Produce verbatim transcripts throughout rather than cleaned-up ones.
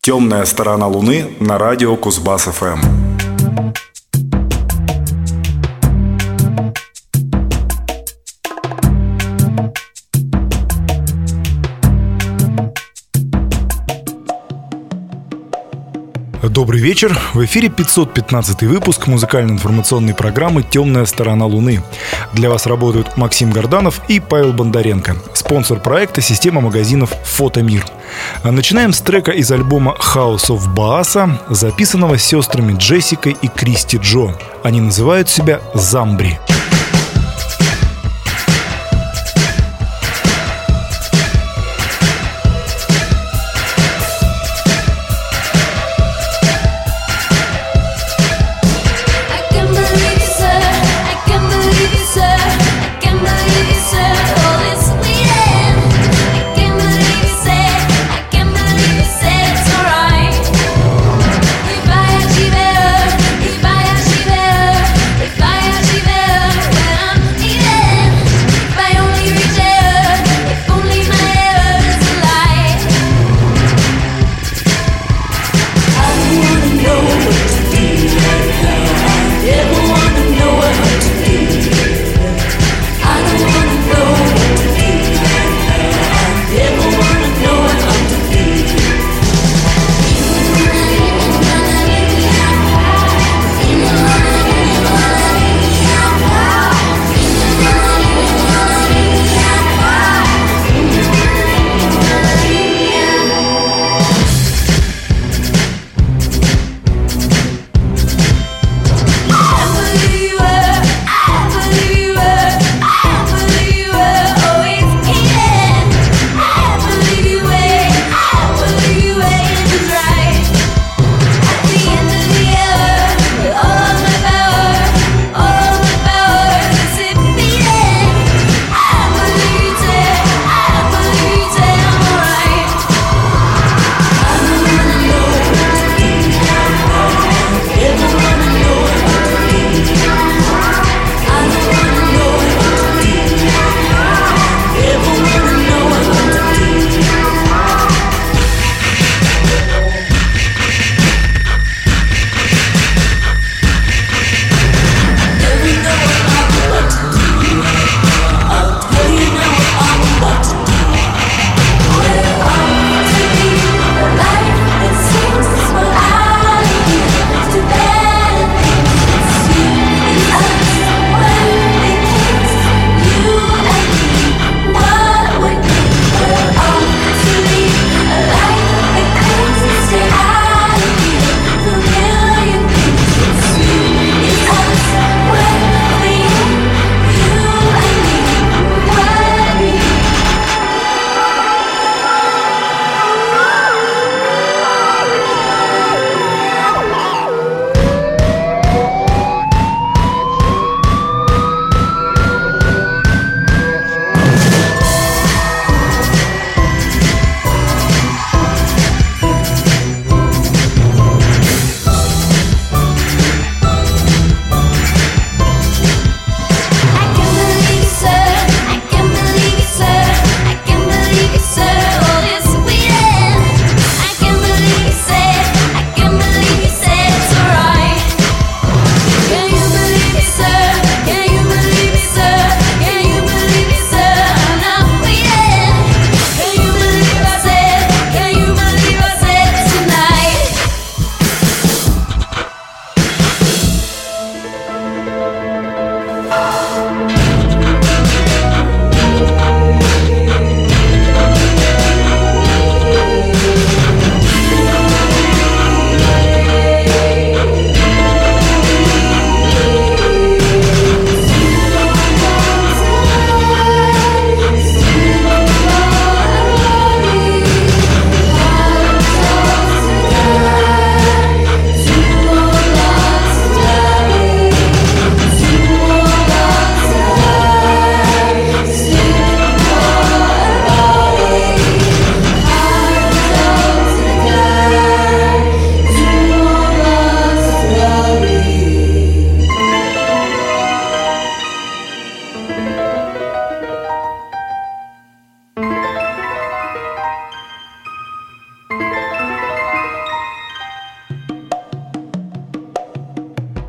Темная сторона Луны на радио Кузбасс-ФМ. Добрый вечер. В эфире пятьсот пятнадцатый выпуск музыкально-информационной программы «Темная сторона Луны». Для вас работают Максим Горданов и Павел Бондаренко. Спонсор проекта — система магазинов «Фотомир». Начинаем с трека из альбома «House of Baasa», записанного сестрами Джессикой и Кристи Джо. Они называют себя «Замбри». Bye.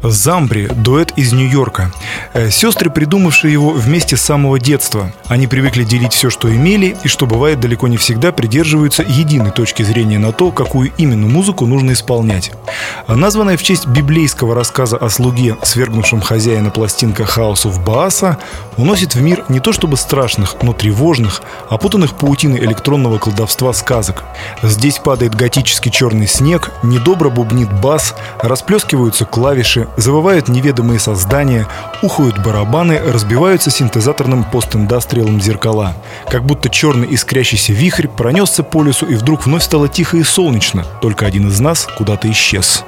«Замбри» – дуэт из Нью-Йорка. Сестры, придумавшие его вместе с самого детства. Они привыкли делить все, что имели, и, что бывает, далеко не всегда придерживаются единой точки зрения на то, какую именно музыку нужно исполнять. Названная в честь библейского рассказа о слуге, свергнувшем хозяина пластинка «House of Baassa», уносит в мир не то чтобы страшных, но тревожных, опутанных паутиной электронного колдовства сказок. Здесь падает готический черный снег, недобро бубнит бас, расплескиваются клавиши, завывают неведомые создания, ухают барабаны, разбиваются синтезаторным постиндастриалом зеркала. Как будто черный искрящийся вихрь пронесся по лесу, и вдруг вновь стало тихо и солнечно. Только один из нас куда-то исчез.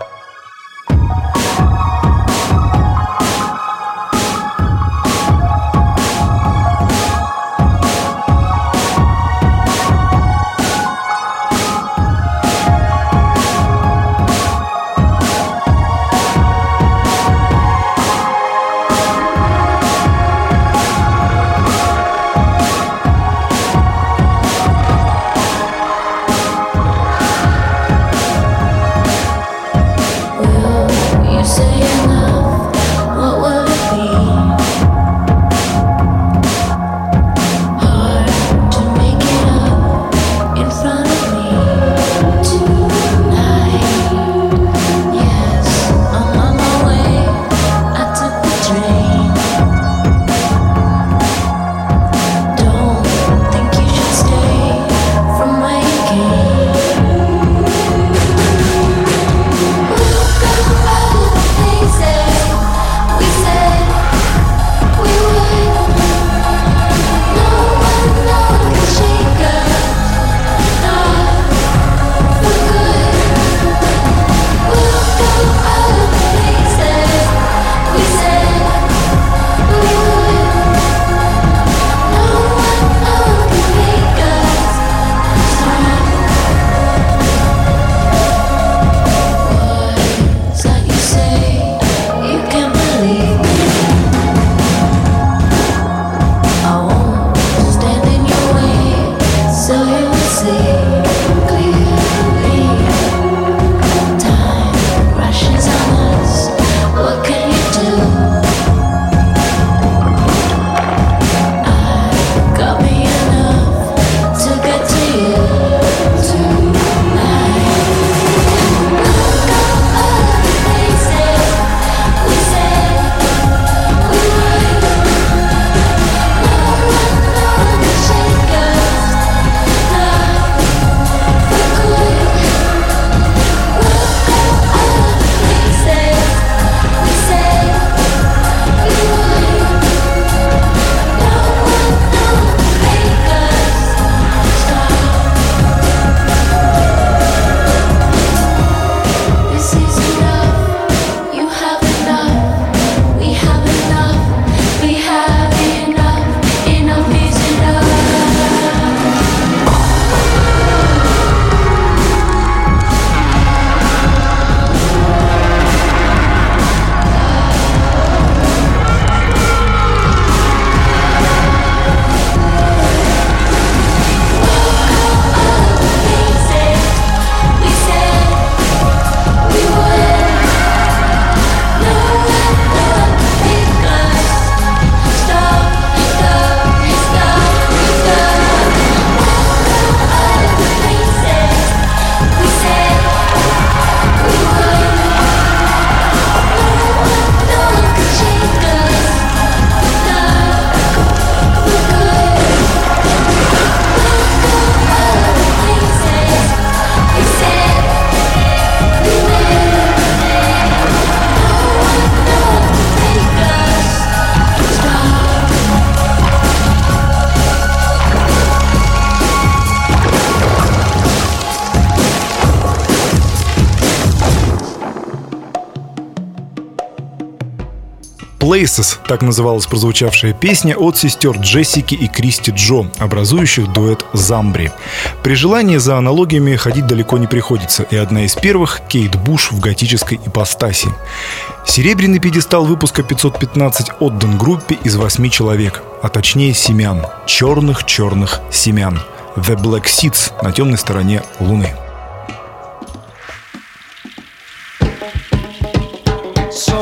Places — так называлась прозвучавшая песня от сестер Джессики и Кристи Джо, образующих дуэт «Замбри». При желании за аналогиями ходить далеко не приходится, и одна из первых — Кейт Буш в готической ипостаси. Серебряный пьедестал выпуска пятьсот пятнадцать отдан группе из восьми человек, а точнее семян, черных-черных семян. The Black Seeds на темной стороне Луны. So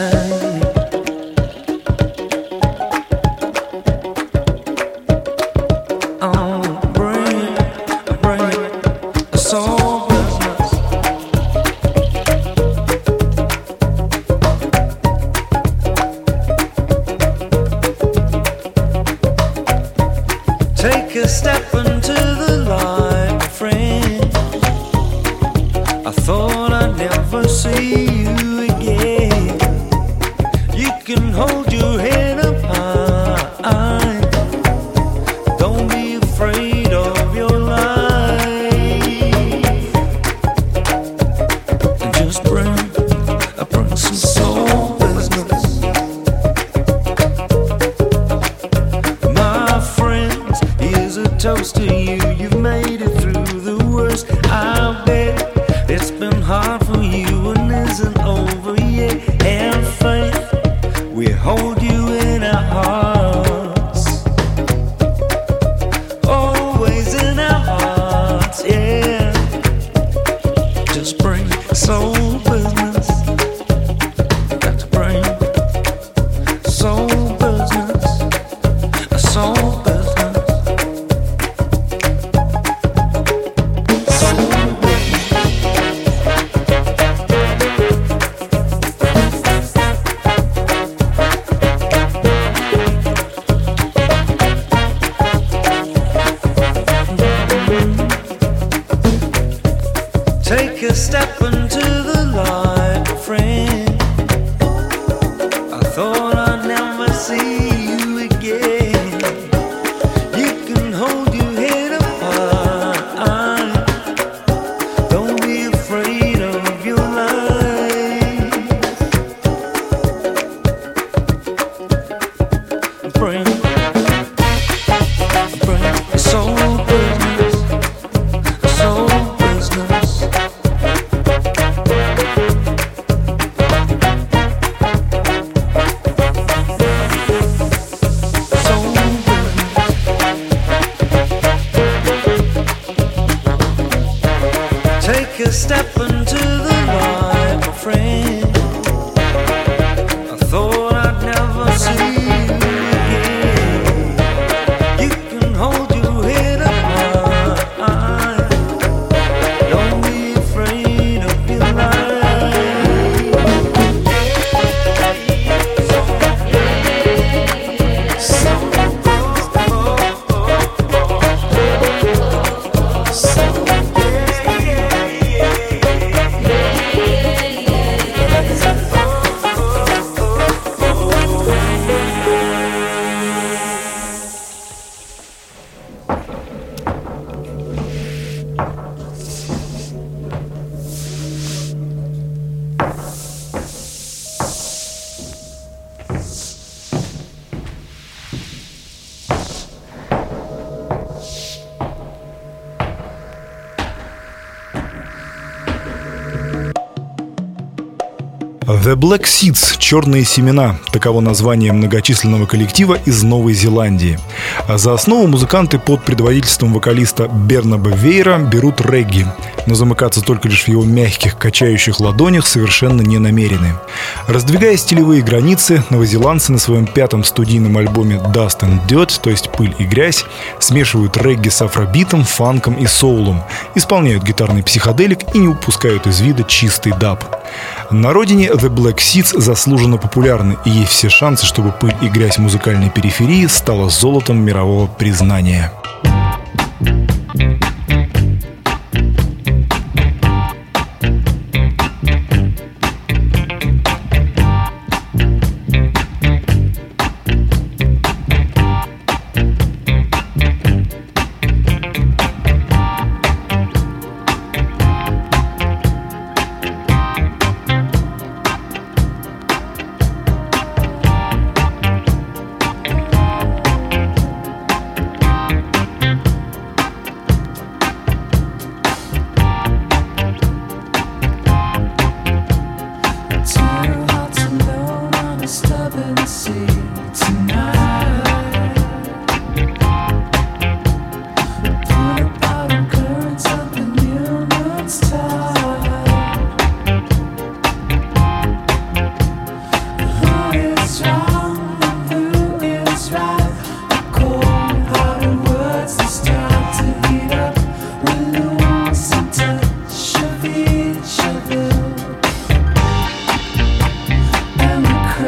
The Black Seeds – «Черные семена» – таково название многочисленного коллектива из Новой Зеландии. А за основу музыканты под предводительством вокалиста Бернаба Вейра берут регги, но замыкаться только лишь в его мягких, качающих ладонях совершенно не намерены. Раздвигая стилевые границы, новозеландцы на своем пятом студийном альбоме Dust and Dirt, то есть «Пыль и грязь», смешивают регги с афробитом, фанком и соулом, исполняют гитарный психоделик и не упускают из вида чистый даб. На родине The Black Seeds заслуженно популярны, и есть все шансы, чтобы «Пыль и грязь» музыкальной периферии стала золотом мирового признания.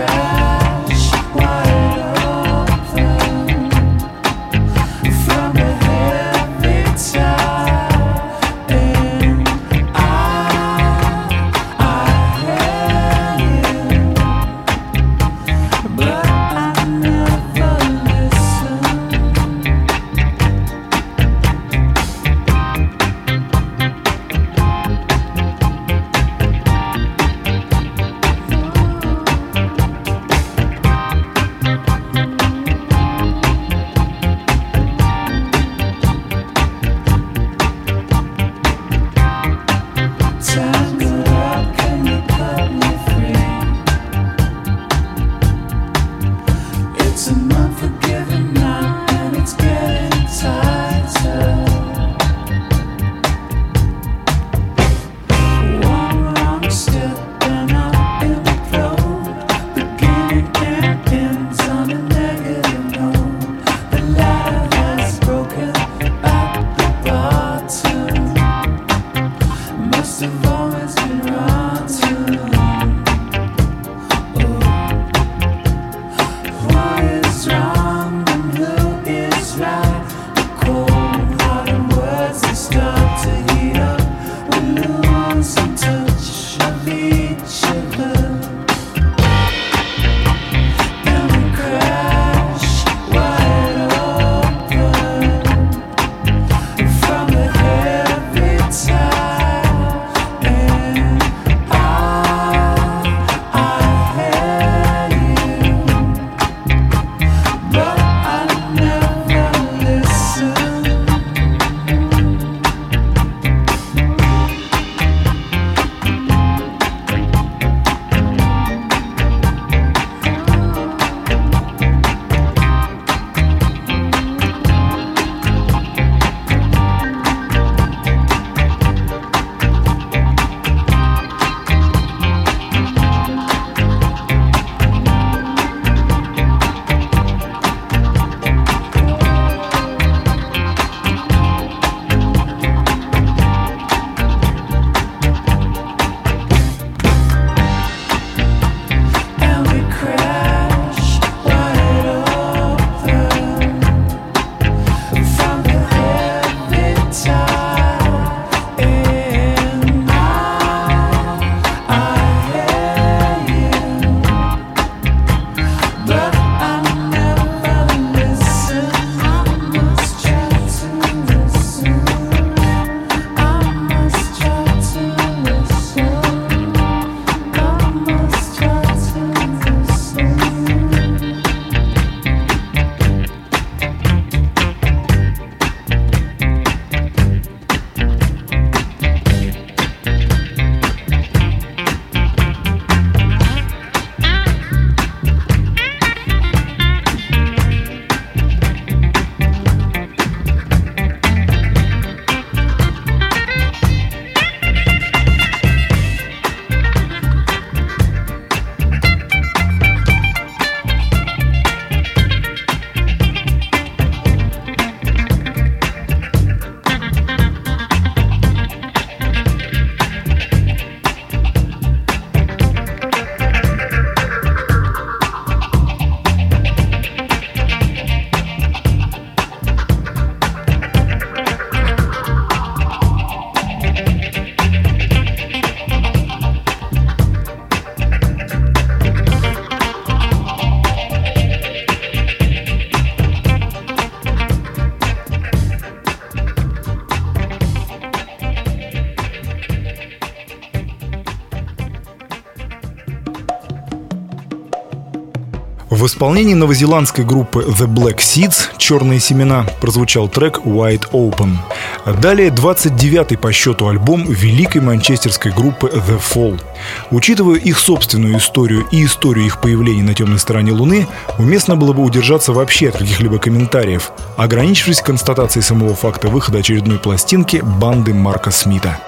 В исполнении новозеландской группы The Black Seeds «Черные семена» прозвучал трек «Wide Open». Далее двадцать девятый по счету альбом великой манчестерской группы The Fall. Учитывая их собственную историю и историю их появления на темной стороне Луны, уместно было бы удержаться вообще от каких-либо комментариев, ограничившись констатацией самого факта выхода очередной пластинки банды Марка Смита.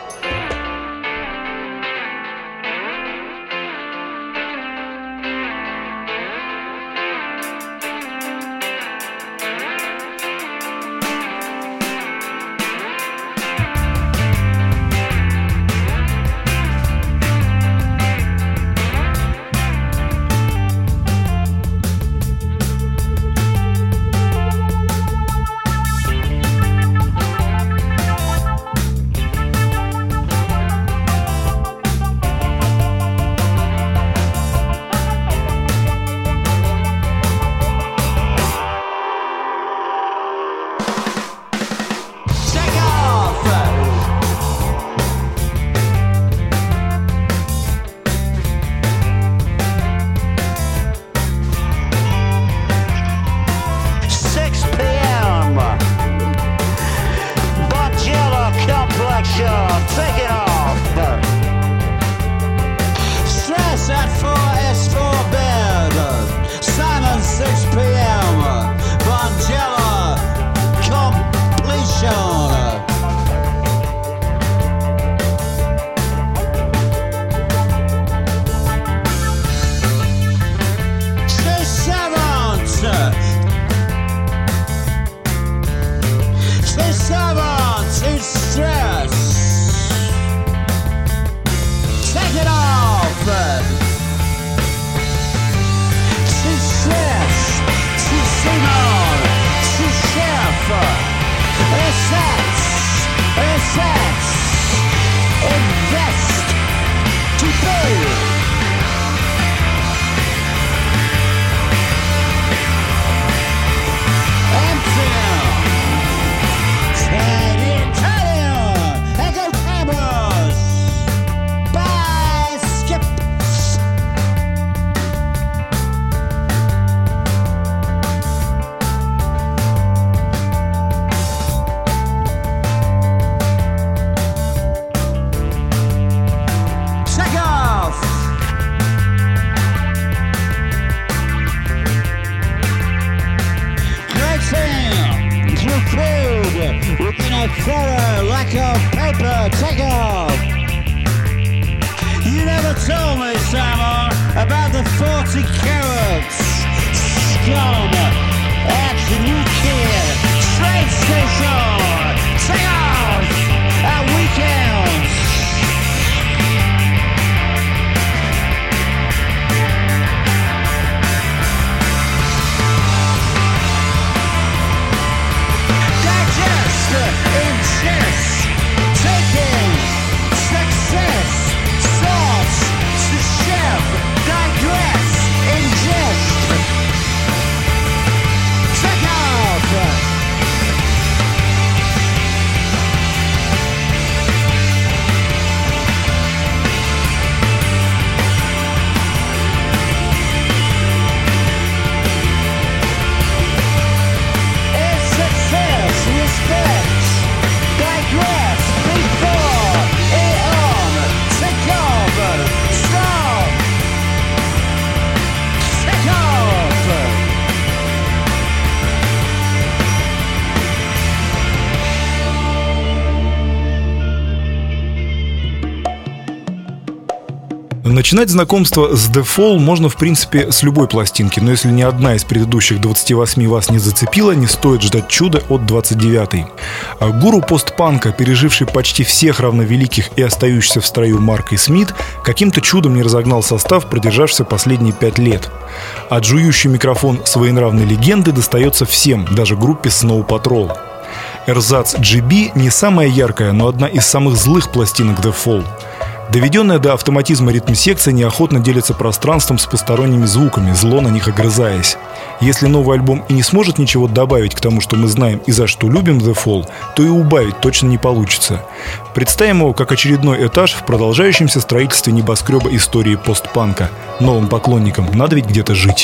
distress. Take it off. To stress, to Simon, to chef. Assets, assets. Invest to pay. Empty. Furrow, like a paper, take off. You never told me, Simon, about the forty carats. Scum, at New Kid, train station, take off at weekends. Ingest, taking, success, sauce, to chef, digress, ingest, take off. Начинать знакомство с The Fall можно, в принципе, с любой пластинки, но если ни одна из предыдущих двадцати восьми вас не зацепила, не стоит ждать чуда от двадцать девятой. Гуру постпанка, переживший почти всех равновеликих и остающийся в строю Марк и Смит, каким-то чудом не разогнал состав, продержавшийся последние пять лет. А жующий микрофон своенравной легенды достается всем, даже группе Snow Patrol. Эрзац джи би не самая яркая, но одна из самых злых пластинок The Fall. Доведенная до автоматизма ритм-секция неохотно делится пространством с посторонними звуками, зло на них огрызаясь. Если новый альбом и не сможет ничего добавить к тому, что мы знаем и за что любим The Fall, то и убавить точно не получится. Представим его как очередной этаж в продолжающемся строительстве небоскреба истории постпанка. Новым поклонникам надо ведь где-то жить.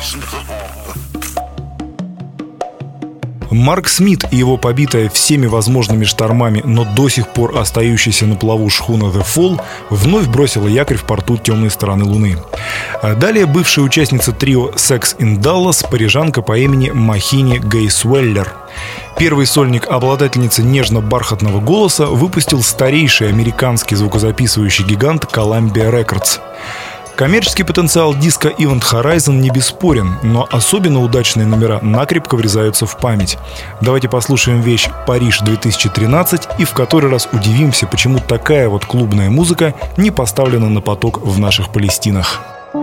Марк Смит и его побитая всеми возможными штормами, но до сих пор остающаяся на плаву шхуна The Fall вновь бросила якорь в порту темной стороны Луны. А далее бывшая участница трио Sex in Dallas, парижанка по имени Махини Гейсуэллер. Первый сольник обладательницы нежно-бархатного голоса выпустил старейший американский звукозаписывающий гигант Columbia Records. Коммерческий потенциал диска Event Horizon не бесспорен, но особенно удачные номера накрепко врезаются в память. Давайте послушаем вещь «Париж две тысячи тринадцать» и в который раз удивимся, почему такая вот клубная музыка не поставлена на поток в наших Палестинах.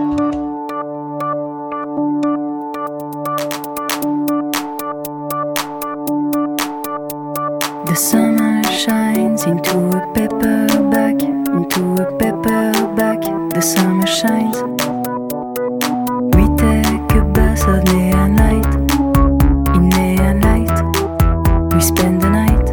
The summer shines into a paperback, into a paperback. The summer shines. We take a bus of neon light. In neon light, we spend the night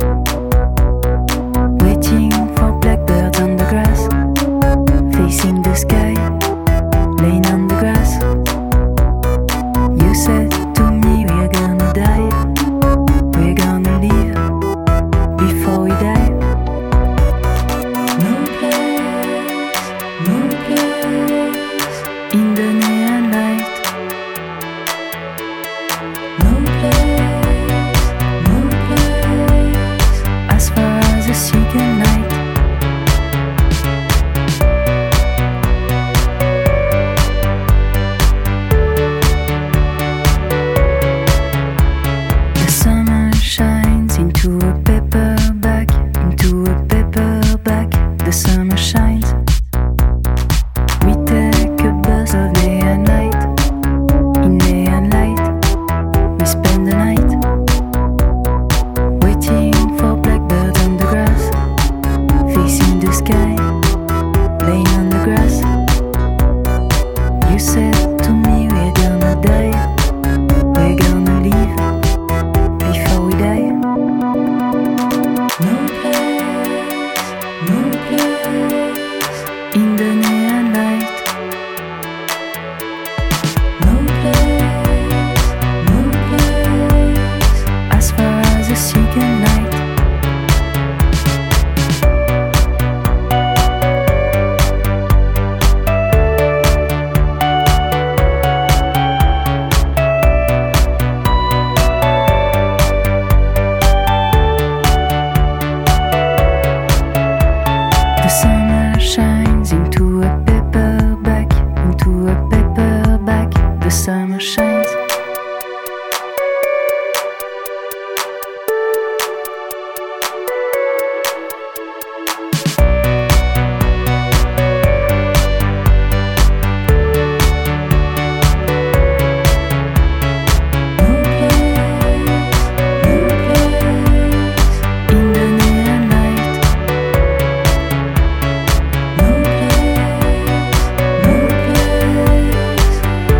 waiting for blackbirds on the grass, facing the sky, laying on the grass. You said to me we're gonna die, we're gonna live before we die. No place, no place in the neon light. No place, no place as far as the second night. The summer shines into a paperback, into a paperback. The summer shines. We take a bus of neon light. In neon light, we spend the night waiting for blackbirds on the grass, facing the sky, laying on the grass. You said to me we're gonna die, we're gonna live before we die. No place, no place in the neon light. No place, no place as far as the second night. The summer shines into a paperback, into a paperback. The summer shines. No place, no place in the neon light. No place, no place.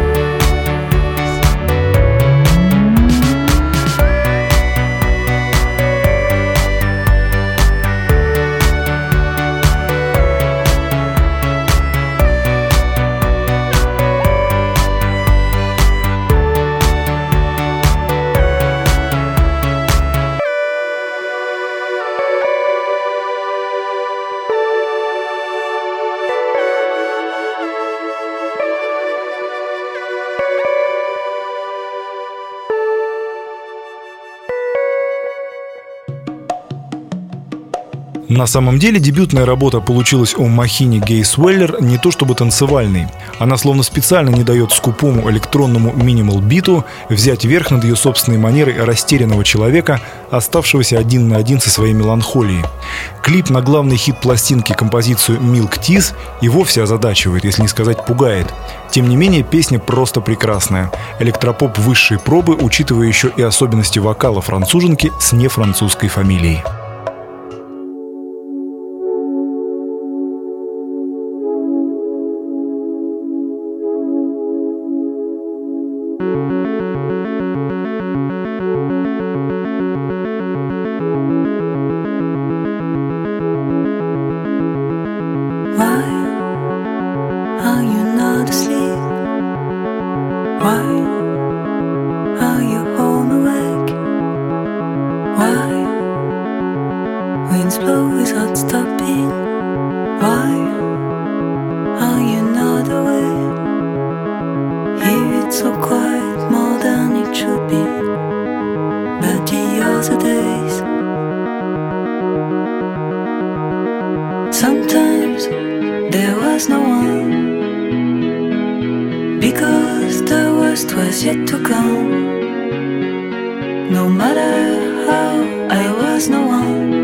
На самом деле дебютная работа получилась у Махини Гейсуэллер не то чтобы танцевальной. Она словно специально не дает скупому электронному минимал-биту взять верх над ее собственной манерой растерянного человека, оставшегося один на один со своей меланхолией. Клип на главный хит пластинки, композицию «Milk Teeth», и вовсе озадачивает, если не сказать пугает. Тем не менее, песня просто прекрасная. Электропоп высшей пробы, учитывая еще и особенности вокала француженки с нефранцузской фамилией. Why are you not asleep? Why Because the worst was yet to come. No matter how I was no one.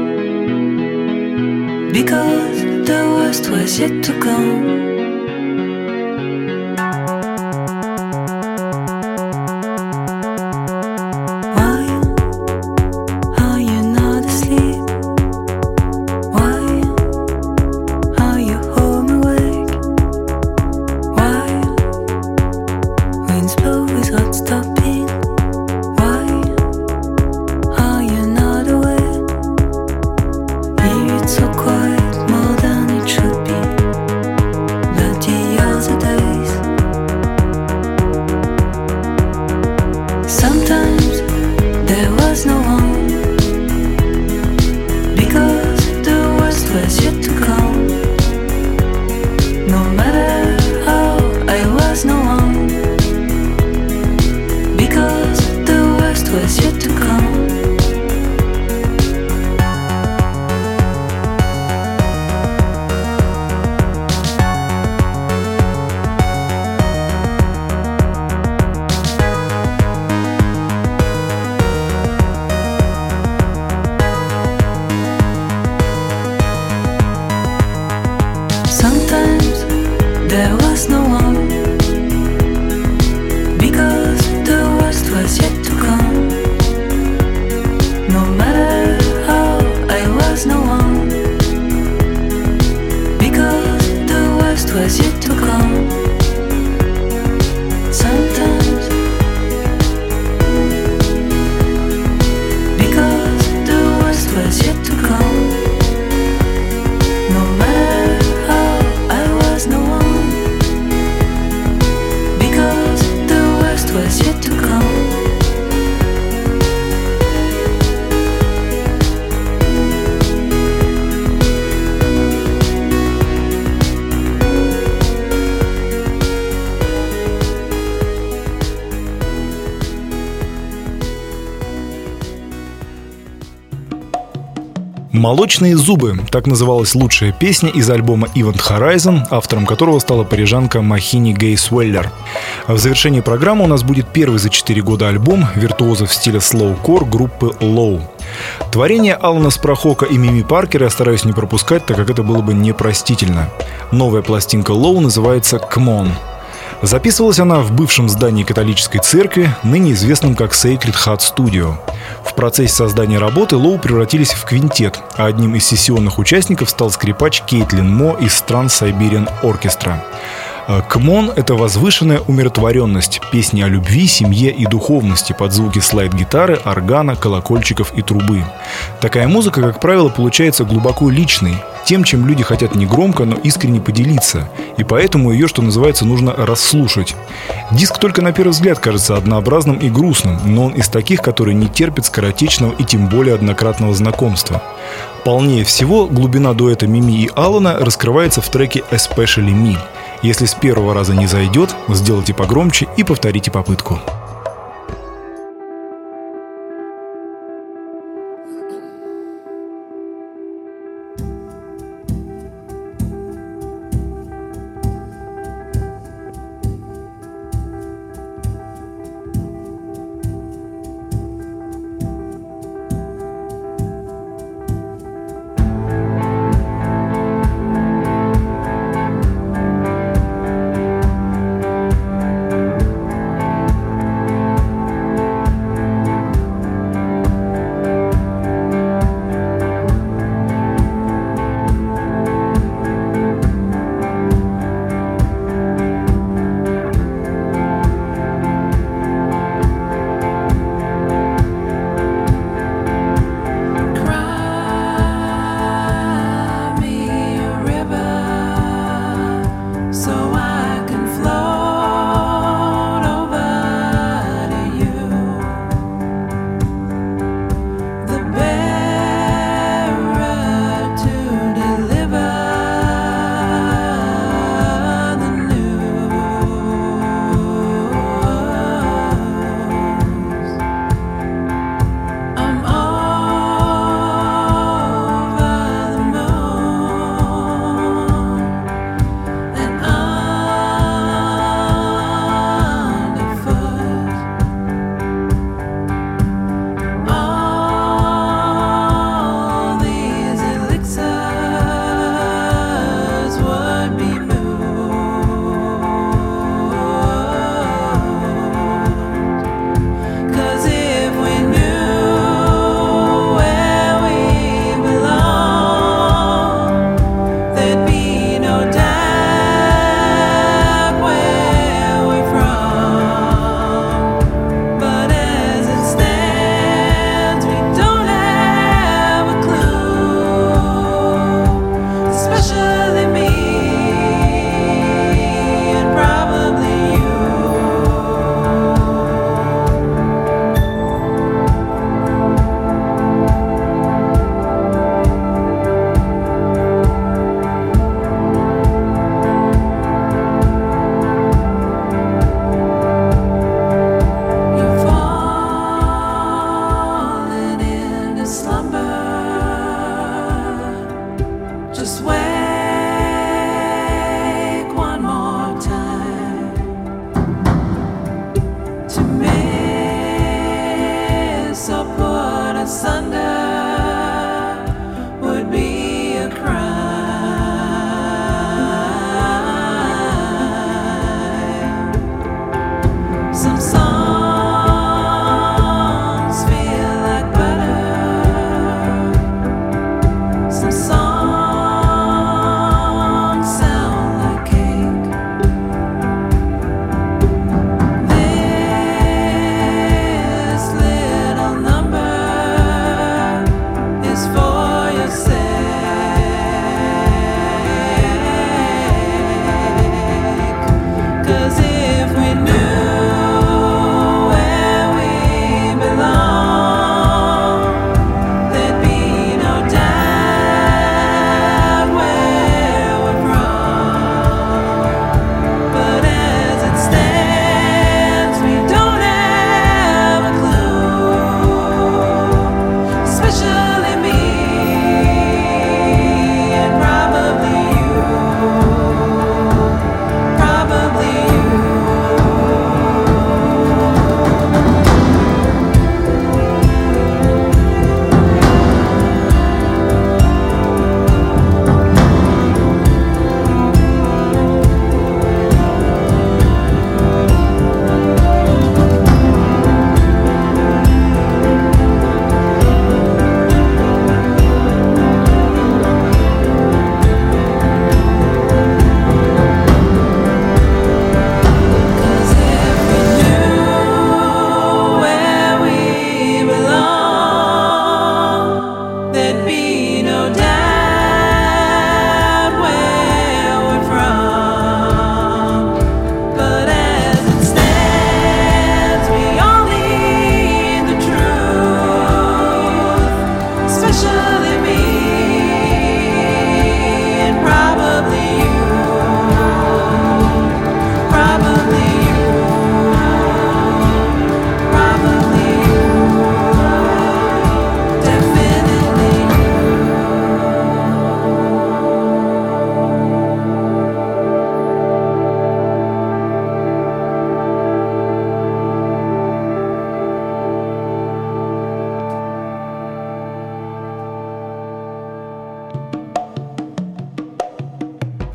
Because the worst was yet to come. «Молочные зубы» — так называлась лучшая песня из альбома Event Horizon, автором которого стала парижанка Махини Гейсуэллер. В завершении программы у нас будет первый за четыре года альбом виртуозов стиля слоукор группы Low. Творение Алана Спрахока и Мими Паркер я стараюсь не пропускать, так как это было бы непростительно. Новая пластинка Low называется «Come On». Записывалась она в бывшем здании католической церкви, ныне известном как Sacred Heart Studio. В процессе создания работы Лоу превратились в квинтет, а одним из сессионных участников стал скрипач Кейтлин Мо из Trans-Siberian Orchestra. «Come On» — это возвышенная умиротворенность, песни о любви, семье и духовности под звуки слайд-гитары, органа, колокольчиков и трубы. Такая музыка, как правило, получается глубоко личной, тем, чем люди хотят не громко, но искренне поделиться, и поэтому ее, что называется, нужно расслушать. Диск только на первый взгляд кажется однообразным и грустным, но он из таких, которые не терпят скоротечного и тем более однократного знакомства. Полнее всего глубина дуэта Мими и Алана раскрывается в треке «Especially Me». Если с первого раза не зайдет, сделайте погромче и повторите попытку.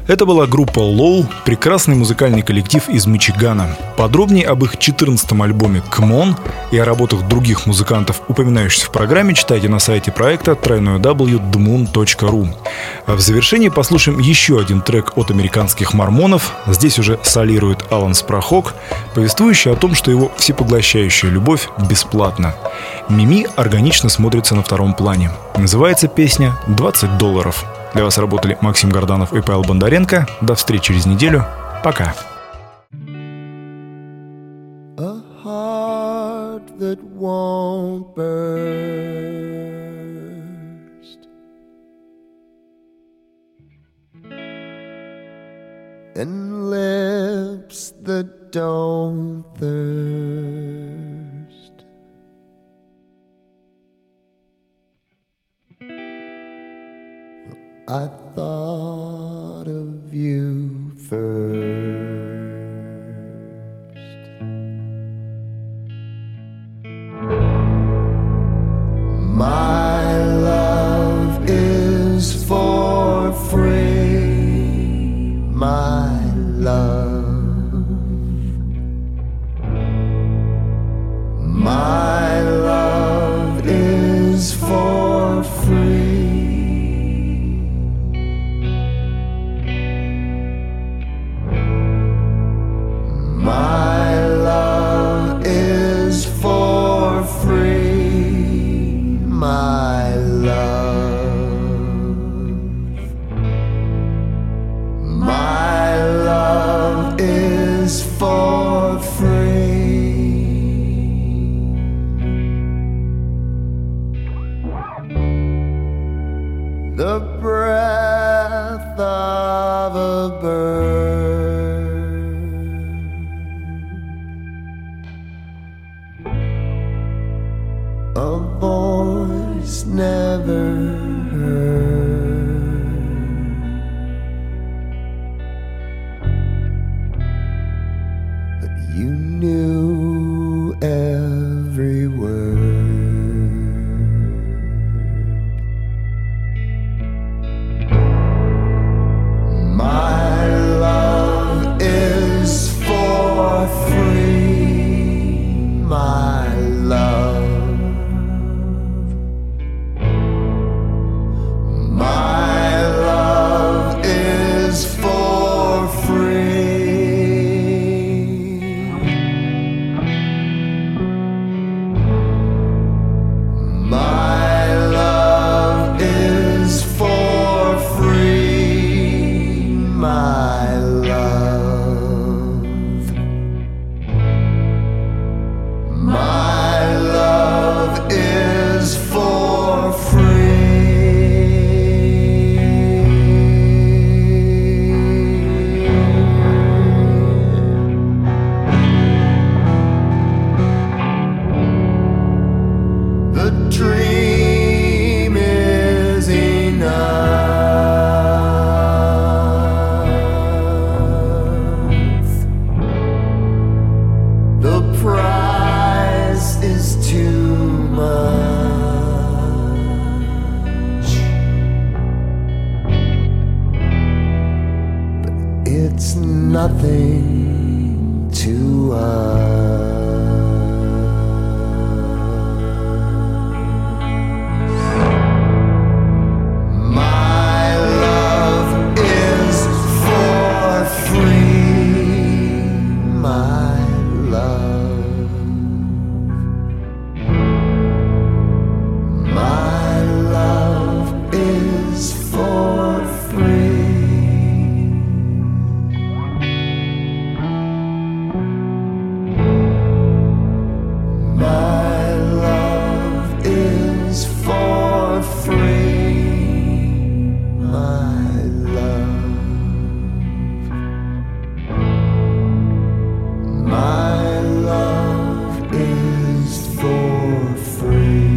Это была группа Low, прекрасный музыкальный коллектив из Мичигана. Подробнее об их четырнадцатом альбоме Come On и о работах других музыкантов, упоминающихся в программе, читайте на сайте проекта дабл ю дабл ю дабл ю точка дмун точка ру. А в завершении послушаем еще один трек от американских Мормонов. Здесь уже солирует Алан Спрахок, повествующий о том, что его всепоглощающая любовь бесплатна. Мими органично смотрится на втором плане. Называется песня «двадцать долларов». Для вас работали Максим Горданов и Павел Бондаренко. До встречи через неделю. Пока. A heart that won't burst, and lips that don't thirst. I thought of you first. My love is for free, my love. My love is for free. My love is for free, my love. My love is for free. The breath of a bird, a voice never heard, but you knew every word. My love is for free, my love. My love is for free. My love is for free, my love. My love is for free. The dream is enough. The price is too much, but it's nothing to us. My love is for free, my love. My love is for free. My love is for free, my love. My love is for free.